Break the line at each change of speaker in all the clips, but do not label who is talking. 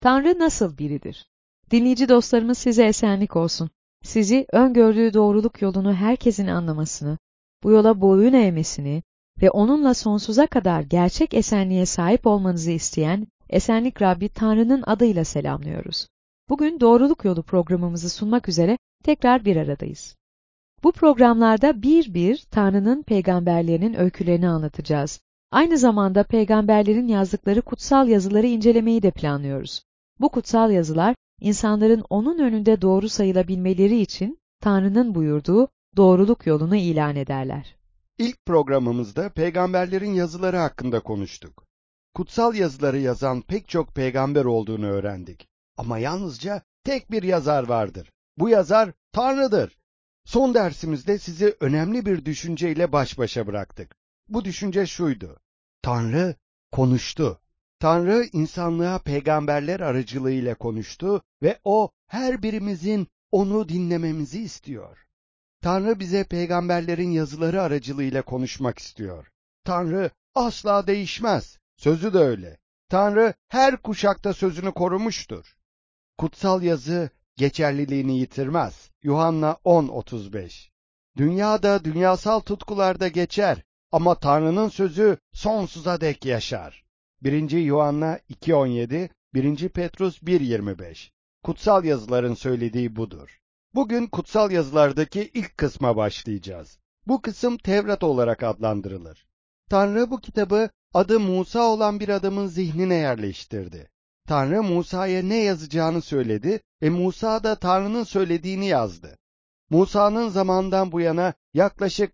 Tanrı nasıl biridir? Dinleyici dostlarımız size esenlik olsun. Sizi öngördüğü doğruluk yolunu herkesin anlamasını, bu yola boyun eğmesini ve onunla sonsuza kadar gerçek esenliğe sahip olmanızı isteyen Esenlik Rabbi Tanrı'nın adıyla selamlıyoruz. Bugün Doğruluk Yolu programımızı sunmak üzere tekrar bir aradayız. Bu programlarda bir bir Tanrı'nın peygamberlerinin öykülerini anlatacağız. Aynı zamanda peygamberlerin yazdıkları kutsal yazıları incelemeyi de planlıyoruz. Bu kutsal yazılar, insanların onun önünde doğru sayılabilmeleri için Tanrı'nın buyurduğu doğruluk yolunu ilan ederler.
İlk programımızda peygamberlerin yazıları hakkında konuştuk. Kutsal yazıları yazan pek çok peygamber olduğunu öğrendik. Ama yalnızca tek bir yazar vardır. Bu yazar Tanrı'dır. Son dersimizde sizi önemli bir düşünceyle baş başa bıraktık. Bu düşünce şuydu: Tanrı konuştu. Tanrı insanlığa peygamberler aracılığıyla konuştu ve o her birimizin onu dinlememizi istiyor. Tanrı bize peygamberlerin yazıları aracılığıyla konuşmak istiyor. Tanrı asla değişmez. Sözü de öyle. Tanrı her kuşakta sözünü korumuştur. Kutsal yazı geçerliliğini yitirmez. Yuhanna 10:35. Dünya da dünyasal tutkular da geçer ama Tanrı'nın sözü sonsuza dek yaşar. 1. Yuhanna 2:17, 1. Petrus 1:25. Kutsal yazıların söylediği budur. Bugün kutsal yazılardaki ilk kısma başlayacağız. Bu kısım Tevrat olarak adlandırılır. Tanrı bu kitabı adı Musa olan bir adamın zihnine yerleştirdi. Tanrı Musa'ya ne yazacağını söyledi ve Musa da Tanrı'nın söylediğini yazdı. Musa'nın zamandan bu yana yaklaşık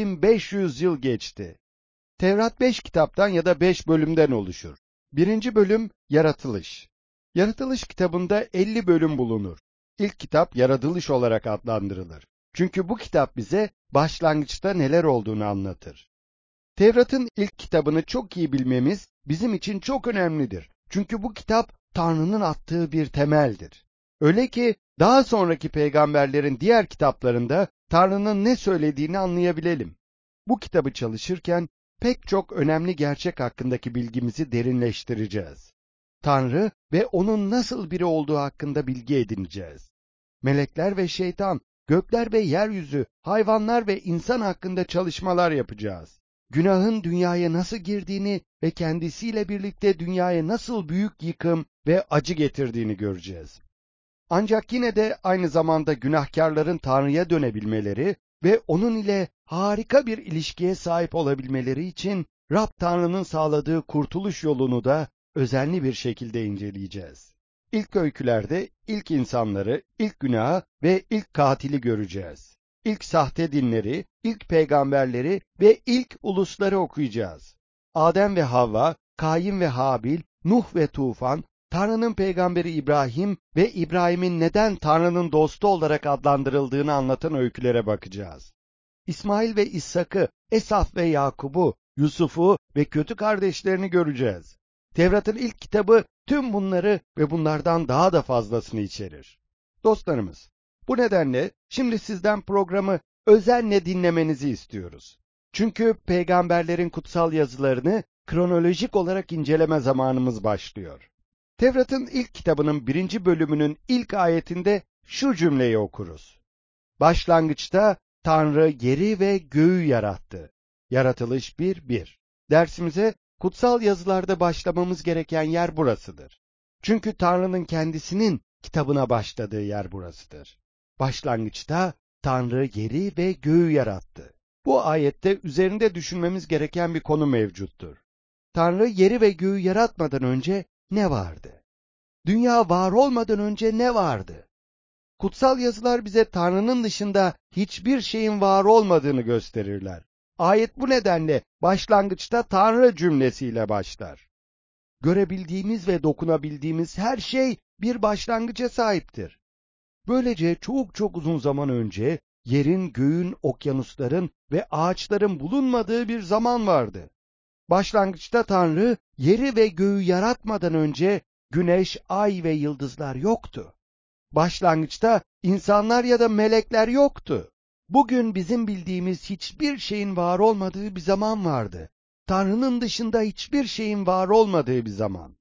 3500 yıl geçti. Tevrat 5 kitaptan ya da 5 bölümden oluşur. Birinci bölüm Yaratılış. Yaratılış kitabında 50 bölüm bulunur. İlk kitap Yaratılış olarak adlandırılır. Çünkü bu kitap bize başlangıçta neler olduğunu anlatır. Tevrat'ın ilk kitabını çok iyi bilmemiz bizim için çok önemlidir. Çünkü bu kitap Tanrı'nın attığı bir temeldir. Öyle ki daha sonraki peygamberlerin diğer kitaplarında Tanrı'nın ne söylediğini anlayabilelim. Bu kitabı çalışırken pek çok önemli gerçek hakkındaki bilgimizi derinleştireceğiz. Tanrı ve onun nasıl biri olduğu hakkında bilgi edineceğiz. Melekler ve şeytan, gökler ve yeryüzü, hayvanlar ve insan hakkında çalışmalar yapacağız. Günahın dünyaya nasıl girdiğini ve kendisiyle birlikte dünyaya nasıl büyük yıkım ve acı getirdiğini göreceğiz. Ancak yine de aynı zamanda günahkarların Tanrı'ya dönebilmeleri ve onun ile harika bir ilişkiye sahip olabilmeleri için Rab Tanrı'nın sağladığı kurtuluş yolunu da özenli bir şekilde inceleyeceğiz. İlk öykülerde ilk insanları, ilk günahı ve ilk katili göreceğiz. İlk sahte dinleri, ilk peygamberleri ve ilk ulusları okuyacağız. Adem ve Havva, Kain ve Habil, Nuh ve Tufan, Tanrı'nın peygamberi İbrahim ve İbrahim'in neden Tanrı'nın dostu olarak adlandırıldığını anlatan öykülere bakacağız. İsmail ve İshak'ı, Esaf ve Yakub'u, Yusuf'u ve kötü kardeşlerini göreceğiz. Tevrat'ın ilk kitabı tüm bunları ve bunlardan daha da fazlasını içerir. Dostlarımız, bu nedenle şimdi sizden programı özenle dinlemenizi istiyoruz. Çünkü peygamberlerin kutsal yazılarını kronolojik olarak inceleme zamanımız başlıyor. Tevrat'ın ilk kitabının 1. bölümünün ilk ayetinde şu cümleyi okuruz: Başlangıçta Tanrı yeri ve göğü yarattı. Yaratılış 1:1. Dersimize kutsal yazılarda başlamamız gereken yer burasıdır. Çünkü Tanrı'nın kendisinin kitabına başladığı yer burasıdır. Başlangıçta Tanrı yeri ve göğü yarattı. Bu ayette üzerinde düşünmemiz gereken bir konu mevcuttur. Tanrı yeri ve göğü yaratmadan önce ne vardı? Dünya var olmadan önce ne vardı? Kutsal yazılar bize Tanrı'nın dışında hiçbir şeyin var olmadığını gösterirler. Ayet bu nedenle başlangıçta Tanrı cümlesiyle başlar. Görebildiğimiz ve dokunabildiğimiz her şey bir başlangıca sahiptir. Böylece çok uzun zaman önce yerin, göğün, okyanusların ve ağaçların bulunmadığı bir zaman vardı. Başlangıçta Tanrı yeri ve göğü yaratmadan önce güneş, ay ve yıldızlar yoktu. Başlangıçta insanlar ya da melekler yoktu. Bugün bizim bildiğimiz hiçbir şeyin var olmadığı bir zaman vardı. Tanrı'nın dışında hiçbir şeyin var olmadığı bir zaman.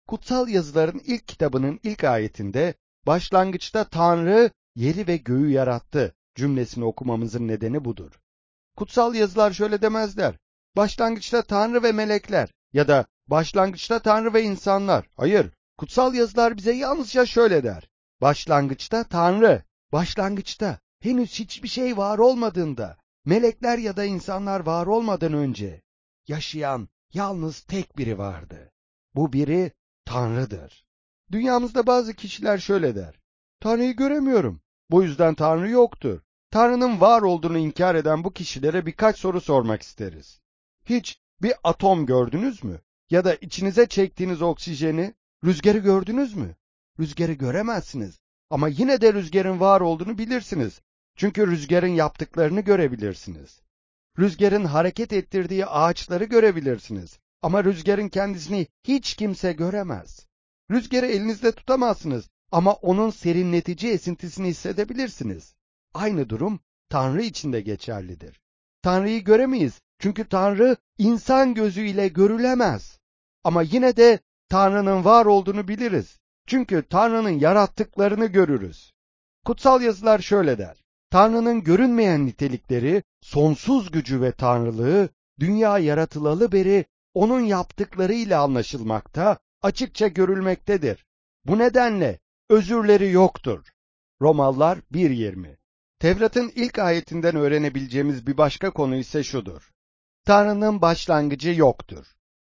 Kutsal yazıların ilk kitabının ilk ayetinde başlangıçta Tanrı yeri ve göğü yarattı cümlesini okumamızın nedeni budur. Kutsal yazılar şöyle demezler. Başlangıçta Tanrı ve melekler ya da başlangıçta Tanrı ve insanlar. Hayır, kutsal yazılar bize yalnızca şöyle der. Başlangıçta Tanrı, başlangıçta henüz hiçbir şey var olmadığında, melekler ya da insanlar var olmadan önce yaşayan yalnız tek biri vardı. Bu biri Tanrı'dır. Dünyamızda bazı kişiler şöyle der. Tanrı'yı göremiyorum. Bu yüzden Tanrı yoktur. Tanrı'nın var olduğunu inkar eden bu kişilere birkaç soru sormak isteriz. Hiç bir atom gördünüz mü? Ya da içinize çektiğiniz oksijeni, rüzgarı gördünüz mü? Rüzgarı göremezsiniz. Ama yine de rüzgarın var olduğunu bilirsiniz. Çünkü rüzgarın yaptıklarını görebilirsiniz. Rüzgarın hareket ettirdiği ağaçları görebilirsiniz. Ama rüzgarın kendisini hiç kimse göremez. Rüzgarı elinizde tutamazsınız ama onun serinletici esintisini hissedebilirsiniz. Aynı durum Tanrı için de geçerlidir. Tanrı'yı göremeyiz çünkü Tanrı insan gözüyle görülemez. Ama yine de Tanrı'nın var olduğunu biliriz. Çünkü Tanrı'nın yarattıklarını görürüz. Kutsal yazılar şöyle der. Tanrı'nın görünmeyen nitelikleri, sonsuz gücü ve tanrılığı, dünya yaratılalı beri onun yaptıklarıyla anlaşılmakta, açıkça görülmektedir. Bu nedenle özürleri yoktur. Romalılar 1:20. Tevrat'ın ilk ayetinden öğrenebileceğimiz bir başka konu ise şudur. Tanrı'nın başlangıcı yoktur.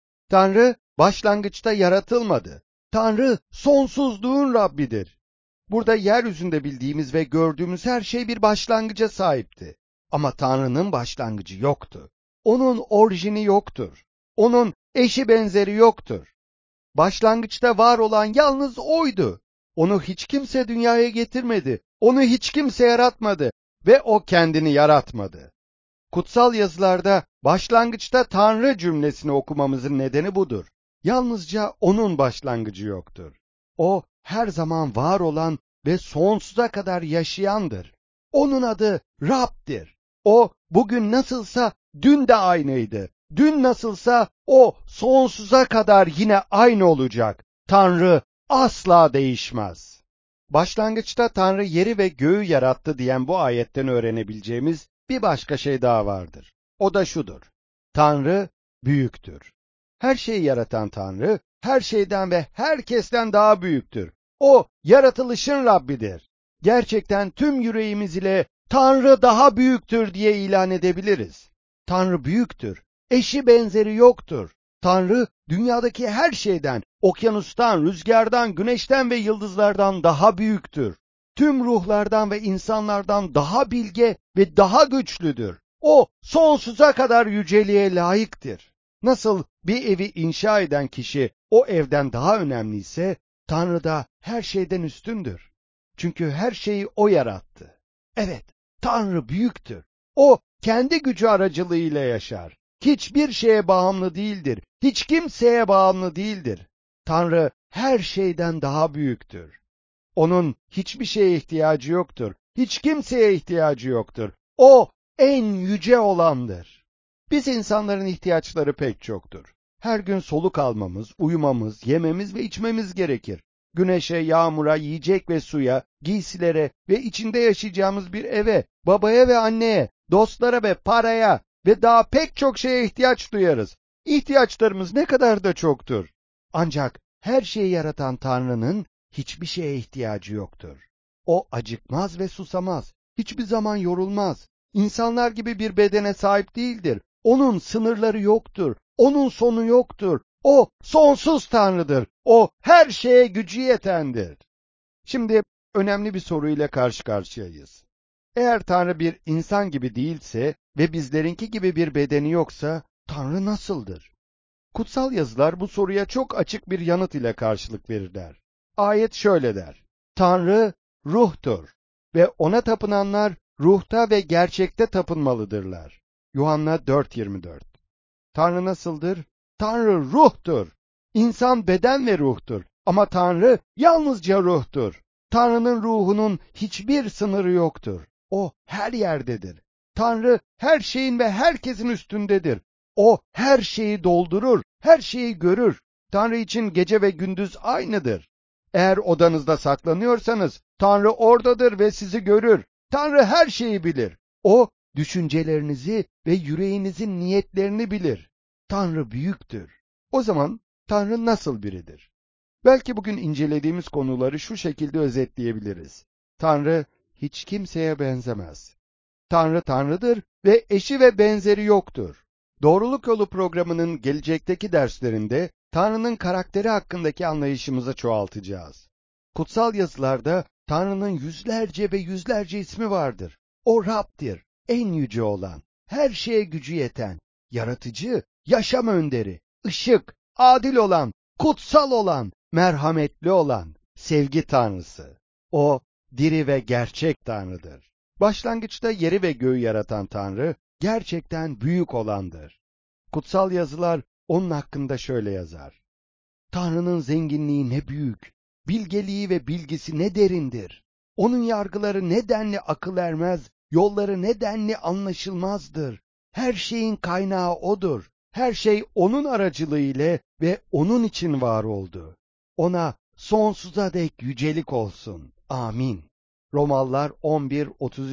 Tanrı başlangıçta yaratılmadı. Tanrı sonsuzluğun Rabbidir. Burada yeryüzünde bildiğimiz ve gördüğümüz her şey bir başlangıca sahipti. Ama Tanrı'nın başlangıcı yoktu. Onun orijini yoktur. Onun eşi benzeri yoktur. Başlangıçta var olan yalnız O'ydu. Onu hiç kimse dünyaya getirmedi. Onu hiç kimse yaratmadı ve O kendini yaratmadı. Kutsal yazılarda başlangıçta Tanrı cümlesini okumamızın nedeni budur. Yalnızca O'nun başlangıcı yoktur. O her zaman var olan ve sonsuza kadar yaşayandır. O'nun adı Rab'dir. O bugün nasılsa dün de aynıydı. Dün nasılsa O sonsuza kadar yine aynı olacak. Tanrı asla değişmez. Başlangıçta Tanrı yeri ve göğü yarattı diyen bu ayetten öğrenebileceğimiz bir başka şey daha vardır. O da şudur. Tanrı büyüktür. Her şeyi yaratan Tanrı, her şeyden ve herkesten daha büyüktür. O, yaratılışın Rabbidir. Gerçekten tüm yüreğimiz ile Tanrı daha büyüktür diye ilan edebiliriz. Tanrı büyüktür. Eşi benzeri yoktur. Tanrı, dünyadaki her şeyden, okyanustan, rüzgardan, güneşten ve yıldızlardan daha büyüktür. Tüm ruhlardan ve insanlardan daha bilge ve daha güçlüdür. O, sonsuza kadar yüceliğe layıktır. Nasıl bir evi inşa eden kişi o evden daha önemliyse, Tanrı da her şeyden üstündür. Çünkü her şeyi O yarattı. Evet, Tanrı büyüktür. O, kendi gücü aracılığıyla yaşar. Hiçbir şeye bağımlı değildir. Hiç kimseye bağımlı değildir. Tanrı her şeyden daha büyüktür. Onun hiçbir şeye ihtiyacı yoktur. Hiç kimseye ihtiyacı yoktur. O en yüce olandır. Biz insanların ihtiyaçları pek çoktur. Her gün soluk almamız, uyumamız, yememiz ve içmemiz gerekir. Güneşe, yağmura, yiyecek ve suya, giysilere ve içinde yaşayacağımız bir eve, babaya ve anneye, dostlara ve paraya ve daha pek çok şeye ihtiyaç duyarız. İhtiyaçlarımız ne kadar da çoktur. Ancak her şeyi yaratan Tanrı'nın hiçbir şeye ihtiyacı yoktur. O acıkmaz ve susamaz. Hiçbir zaman yorulmaz. İnsanlar gibi bir bedene sahip değildir. Onun sınırları yoktur. Onun sonu yoktur. O sonsuz Tanrı'dır. O her şeye gücü yetendir. Şimdi önemli bir soruyla karşı karşıyayız. Eğer Tanrı bir insan gibi değilse ve bizlerinki gibi bir bedeni yoksa Tanrı nasıldır? Kutsal yazılar bu soruya çok açık bir yanıt ile karşılık verirler. Ayet şöyle der. Tanrı ruhtur ve ona tapınanlar ruhta ve gerçekte tapınmalıdırlar. Yuhanna 4:24. Tanrı nasıldır? Tanrı ruhtur. İnsan beden ve ruhtur ama Tanrı yalnızca ruhtur. Tanrı'nın ruhunun hiçbir sınırı yoktur. O her yerdedir. Tanrı her şeyin ve herkesin üstündedir. O her şeyi doldurur, her şeyi görür. Tanrı için gece ve gündüz aynıdır. Eğer odanızda saklanıyorsanız, Tanrı oradadır ve sizi görür. Tanrı her şeyi bilir. O, düşüncelerinizi ve yüreğinizin niyetlerini bilir. Tanrı büyüktür. O zaman Tanrı nasıl biridir? Belki bugün incelediğimiz konuları şu şekilde özetleyebiliriz. Tanrı hiç kimseye benzemez. Tanrı Tanrı'dır ve eşi ve benzeri yoktur. Doğruluk Yolu programının gelecekteki derslerinde Tanrı'nın karakteri hakkındaki anlayışımızı çoğaltacağız. Kutsal yazılarda Tanrı'nın yüzlerce ve yüzlerce ismi vardır. O Rab'dir, en yüce olan, her şeye gücü yeten, yaratıcı, yaşam önderi, ışık, adil olan, kutsal olan, merhametli olan, sevgi Tanrısı. O, diri ve gerçek Tanrı'dır. Başlangıçta yeri ve göğü yaratan Tanrı, gerçekten büyük olandır. Kutsal yazılar onun hakkında şöyle yazar. Tanrı'nın zenginliği ne büyük, bilgeliği ve bilgisi ne derindir. Onun yargıları ne denli akıl ermez, yolları ne denli anlaşılmazdır. Her şeyin kaynağı O'dur. Her şey O'nun aracılığı ile ve O'nun için var oldu. O'na sonsuza dek yücelik olsun. Amin. Romalılar 11,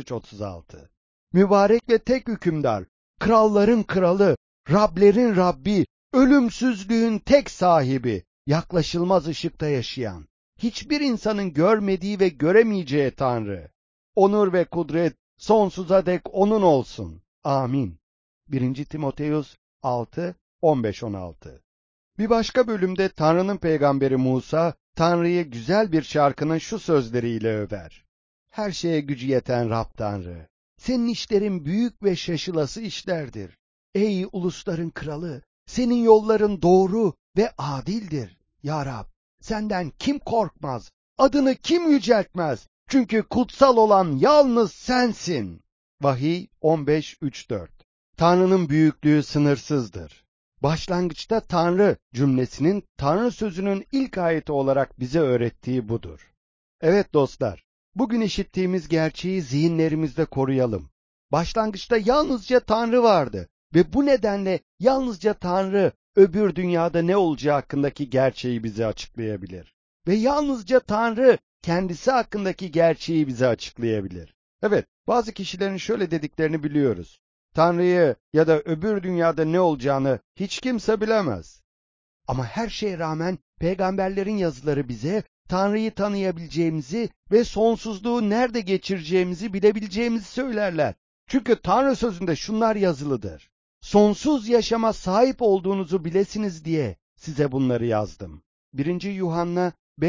33-36. Mübarek ve tek hükümdar, kralların kralı, Rablerin Rabbi, ölümsüzlüğün tek sahibi, yaklaşılmaz ışıkta yaşayan, hiçbir insanın görmediği ve göremeyeceği Tanrı. Onur ve kudret sonsuza dek O'nun olsun. Amin. 1. Timoteus 6, 15-16. Bir başka bölümde Tanrı'nın peygamberi Musa, Tanrı'yı güzel bir şarkının şu sözleriyle över. Her şeye gücü yeten Rab Tanrı, senin işlerin büyük ve şaşılası işlerdir. Ey ulusların kralı, senin yolların doğru ve adildir. Ya Rab, senden kim korkmaz, adını kim yüceltmez? Çünkü kutsal olan yalnız sensin. Vahiy 15:3-4. Tanrı'nın büyüklüğü sınırsızdır. Başlangıçta Tanrı cümlesinin Tanrı sözünün ilk ayeti olarak bize öğrettiği budur. Evet dostlar, bugün işittiğimiz gerçeği zihinlerimizde koruyalım. Başlangıçta yalnızca Tanrı vardı ve bu nedenle yalnızca Tanrı öbür dünyada ne olacağı hakkındaki gerçeği bize açıklayabilir. Ve yalnızca Tanrı kendisi hakkındaki gerçeği bize açıklayabilir. Evet, bazı kişilerin şöyle dediklerini biliyoruz. Tanrı'yı ya da öbür dünyada ne olacağını hiç kimse bilemez. Ama her şeye rağmen peygamberlerin yazıları bize Tanrı'yı tanıyabileceğimizi ve sonsuzluğu nerede geçireceğimizi bilebileceğimizi söylerler. Çünkü Tanrı sözünde şunlar yazılıdır. Sonsuz yaşama sahip olduğunuzu bilesiniz diye size bunları yazdım. 1. Yuhanna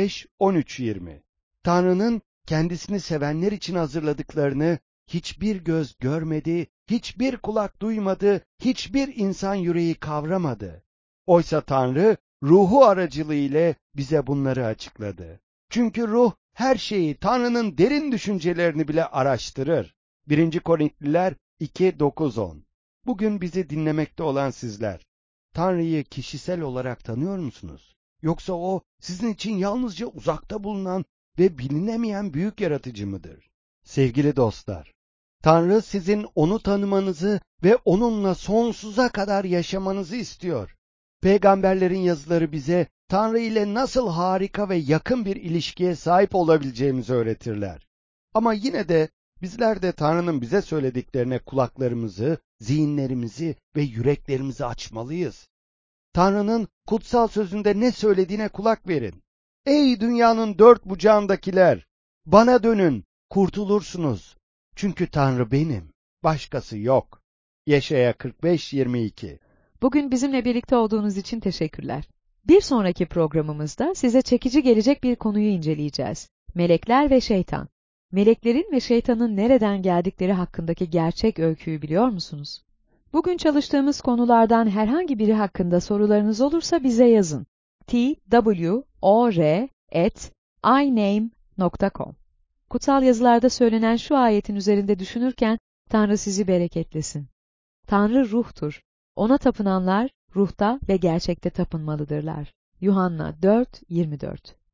5:13-20. Tanrı'nın kendisini sevenler için hazırladıklarını hiçbir göz görmedi, hiçbir kulak duymadı, hiçbir insan yüreği kavramadı. Oysa Tanrı ruhu aracılığıyla bize bunları açıkladı. Çünkü ruh her şeyi, Tanrı'nın derin düşüncelerini bile araştırır. 1. Korintliler 2:9-10. Bugün bizi dinlemekte olan sizler, Tanrı'yı kişisel olarak tanıyor musunuz? Yoksa o sizin için yalnızca uzakta bulunan ve bilinemeyen büyük yaratıcı mıdır? Sevgili dostlar, Tanrı sizin onu tanımanızı ve onunla sonsuza kadar yaşamanızı istiyor. Peygamberlerin yazıları bize Tanrı ile nasıl harika ve yakın bir ilişkiye sahip olabileceğimizi öğretirler. Ama yine de bizler de Tanrı'nın bize söylediklerine kulaklarımızı, zihinlerimizi ve yüreklerimizi açmalıyız. Tanrı'nın kutsal sözünde ne söylediğine kulak verin. Ey dünyanın dört bucağındakiler! Bana dönün, kurtulursunuz. Çünkü Tanrı benim, başkası yok. Yeşaya 45:22.
Bugün bizimle birlikte olduğunuz için teşekkürler. Bir sonraki programımızda size çekici gelecek bir konuyu inceleyeceğiz. Melekler ve şeytan. Meleklerin ve şeytanın nereden geldikleri hakkındaki gerçek öyküyü biliyor musunuz? Bugün çalıştığımız konulardan herhangi biri hakkında sorularınız olursa bize yazın. twor@iname.com. Kutsal yazılarda söylenen şu ayetin üzerinde düşünürken Tanrı sizi bereketlesin. Tanrı ruhtur. Ona tapınanlar ruhta ve gerçekte tapınmalıdırlar. Yuhanna 4:24.